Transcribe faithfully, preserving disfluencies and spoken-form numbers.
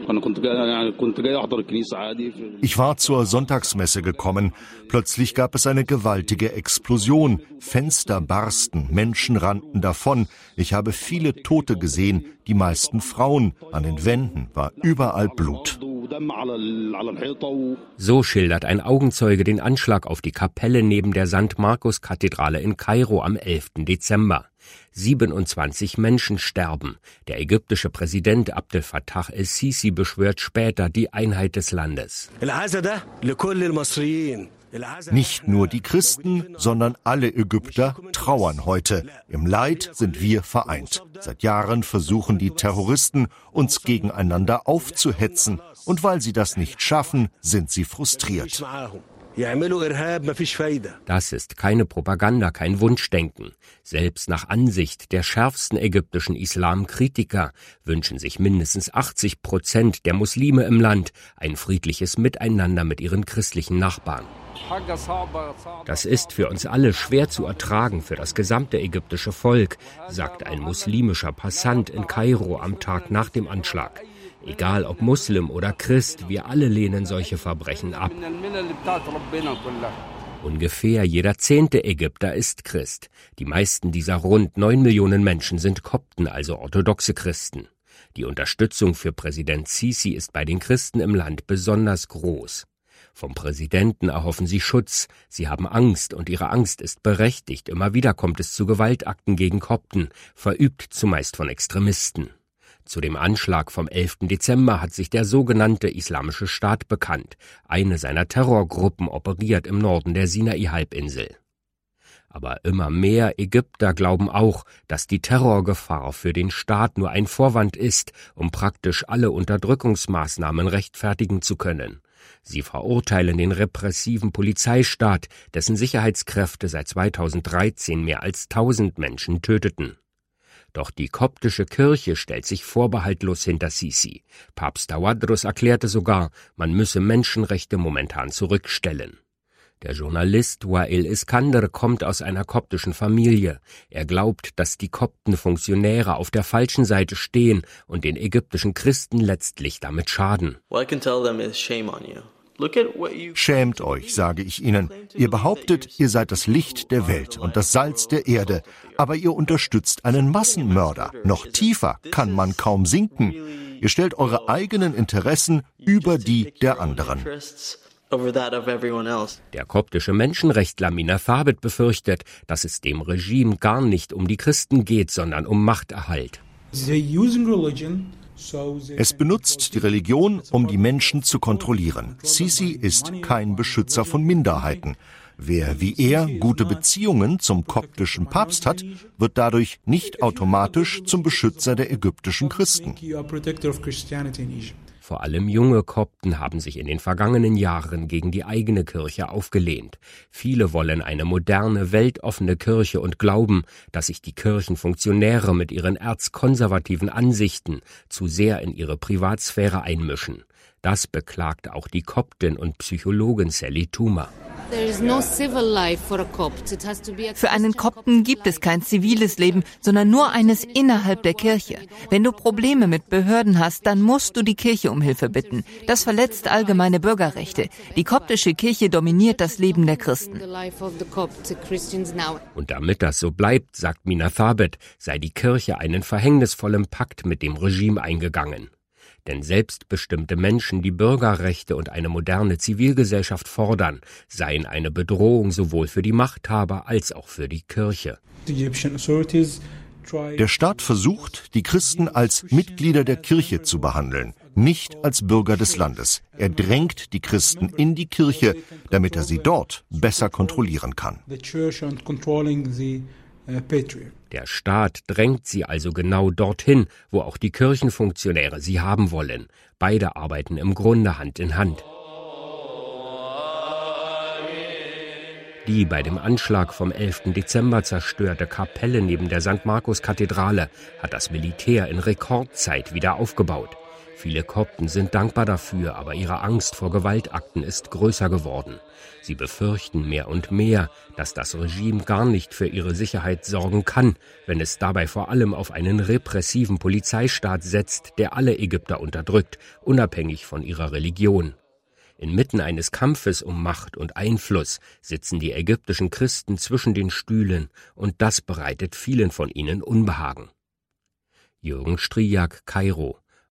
Ich war zur Sonntagsmesse gekommen. Plötzlich gab es eine gewaltige Explosion. Fenster barsten, Menschen rannten davon. Ich habe viele Tote gesehen, die meisten Frauen. An den Wänden war überall Blut. So schildert ein Augenzeuge den Anschlag auf die Kapelle neben der Sankt Markus-Kathedrale in Kairo am elften Dezember. siebenundzwanzig Menschen sterben. Der ägyptische Präsident Abdel Fattah el-Sisi beschwört später die Einheit des Landes. Nicht nur die Christen, sondern alle Ägypter trauern heute. Im Leid sind wir vereint. Seit Jahren versuchen die Terroristen, uns gegeneinander aufzuhetzen. Und weil sie das nicht schaffen, sind sie frustriert. Das ist keine Propaganda, kein Wunschdenken. Selbst nach Ansicht der schärfsten ägyptischen Islamkritiker wünschen sich mindestens achtzig Prozent der Muslime im Land ein friedliches Miteinander mit ihren christlichen Nachbarn. Das ist für uns alle schwer zu ertragen, für das gesamte ägyptische Volk, sagt ein muslimischer Passant in Kairo am Tag nach dem Anschlag. Egal ob Muslim oder Christ, wir alle lehnen solche Verbrechen ab. Ungefähr jeder zehnte Ägypter ist Christ. Die meisten dieser rund neun Millionen Menschen sind Kopten, also orthodoxe Christen. Die Unterstützung für Präsident Sisi ist bei den Christen im Land besonders groß. Vom Präsidenten erhoffen sie Schutz. Sie haben Angst und ihre Angst ist berechtigt. Immer wieder kommt es zu Gewaltakten gegen Kopten, verübt zumeist von Extremisten. Zu dem Anschlag vom elften Dezember hat sich der sogenannte Islamische Staat bekannt. Eine seiner Terrorgruppen operiert im Norden der Sinai-Halbinsel. Aber immer mehr Ägypter glauben auch, dass die Terrorgefahr für den Staat nur ein Vorwand ist, um praktisch alle Unterdrückungsmaßnahmen rechtfertigen zu können. Sie verurteilen den repressiven Polizeistaat, dessen Sicherheitskräfte seit zweitausenddreizehn mehr als tausend Menschen töteten. Doch die koptische Kirche stellt sich vorbehaltlos hinter Sisi. Papst Tawadros erklärte sogar, man müsse Menschenrechte momentan zurückstellen. Der Journalist Wael Iskander kommt aus einer koptischen Familie. Er glaubt, dass die Koptenfunktionäre auf der falschen Seite stehen und den ägyptischen Christen letztlich damit schaden. Schämt euch, sage ich ihnen. Ihr behauptet, ihr seid das Licht der Welt und das Salz der Erde, aber ihr unterstützt einen Massenmörder. Noch tiefer kann man kaum sinken. Ihr stellt eure eigenen Interessen über die der anderen. Der koptische Menschenrechtler Mina Thabit befürchtet, dass es dem Regime gar nicht um die Christen geht, sondern um Machterhalt. Es benutzt die Religion, um die Menschen zu kontrollieren. Sisi ist kein Beschützer von Minderheiten. Wer wie er gute Beziehungen zum koptischen Papst hat, wird dadurch nicht automatisch zum Beschützer der ägyptischen Christen. Vor allem junge Kopten haben sich in den vergangenen Jahren gegen die eigene Kirche aufgelehnt. Viele wollen eine moderne, weltoffene Kirche und glauben, dass sich die Kirchenfunktionäre mit ihren erzkonservativen Ansichten zu sehr in ihre Privatsphäre einmischen. Das beklagt auch die Koptin und Psychologin Sally Tuma. Für einen Kopten gibt es kein ziviles Leben, sondern nur eines innerhalb der Kirche. Wenn du Probleme mit Behörden hast, dann musst du die Kirche um Hilfe bitten. Das verletzt allgemeine Bürgerrechte. Die koptische Kirche dominiert das Leben der Christen. Und damit das so bleibt, sagt Mina Thabit, sei die Kirche einen verhängnisvollen Pakt mit dem Regime eingegangen. Denn selbstbestimmte Menschen, die Bürgerrechte und eine moderne Zivilgesellschaft fordern, seien eine Bedrohung sowohl für die Machthaber als auch für die Kirche. Der Staat versucht, die Christen als Mitglieder der Kirche zu behandeln, nicht als Bürger des Landes. Er drängt die Christen in die Kirche, damit er sie dort besser kontrollieren kann. Der Staat drängt sie also genau dorthin, wo auch die Kirchenfunktionäre sie haben wollen. Beide arbeiten im Grunde Hand in Hand. Die bei dem Anschlag vom elften Dezember zerstörte Kapelle neben der Sankt Markus-Kathedrale hat das Militär in Rekordzeit wieder aufgebaut. Viele Kopten sind dankbar dafür, aber ihre Angst vor Gewaltakten ist größer geworden. Sie befürchten mehr und mehr, dass das Regime gar nicht für ihre Sicherheit sorgen kann, wenn es dabei vor allem auf einen repressiven Polizeistaat setzt, der alle Ägypter unterdrückt, unabhängig von ihrer Religion. Inmitten eines Kampfes um Macht und Einfluss sitzen die ägyptischen Christen zwischen den Stühlen, und das bereitet vielen von ihnen Unbehagen. Jürgen Striak, Kairo.